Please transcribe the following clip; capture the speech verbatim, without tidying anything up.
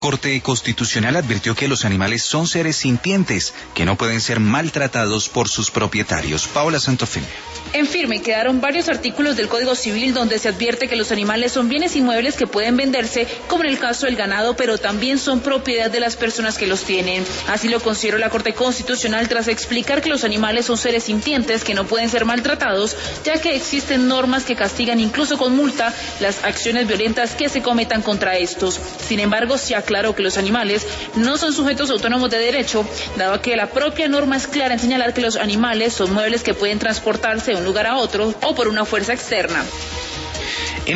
Corte Constitucional advirtió que los animales son seres sintientes que no pueden ser maltratados por sus propietarios. Paola Santofimio. En firme quedaron varios artículos del Código Civil donde se advierte que los animales son bienes inmuebles que pueden venderse, como en el caso del ganado, pero también son propiedad de las personas que los tienen. Así lo consideró la Corte Constitucional tras explicar que los animales son seres sintientes que no pueden ser maltratados, ya que existen normas que castigan incluso con multa las acciones violentas que se cometan contra estos. Sin embargo, se aclaró que los animales no son sujetos autónomos de derecho, dado que la propia norma es clara en señalar que los animales son muebles que pueden transportarse de un lugar a otro o por una fuerza externa.